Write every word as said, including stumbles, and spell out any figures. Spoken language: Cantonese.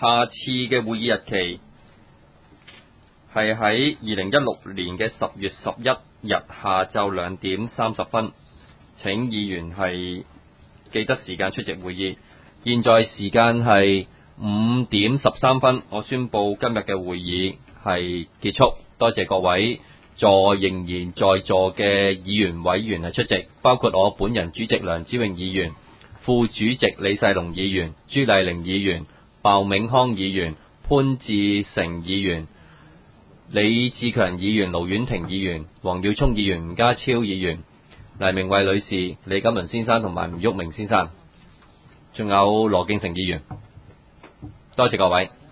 下次嘅會議日期係喺二零一六年嘅十月十一日下晝兩點三十分，請議員係記得時間出席會議。現在時間係五點十三分，我宣布今日嘅會議係結束。多謝各位座仍然在座嘅議員委員係出席，包括我本人主席梁子穎議員、副主席李世龍議員、朱麗玲議員、鮑銘康議員、潘志成議員、李志強議員、盧婉婷議員、黃耀聰議員、吳家超議員、黎明慧女士、李錦倫先生同埋吳旭明先生，仲有羅敬成議員。多謝各位。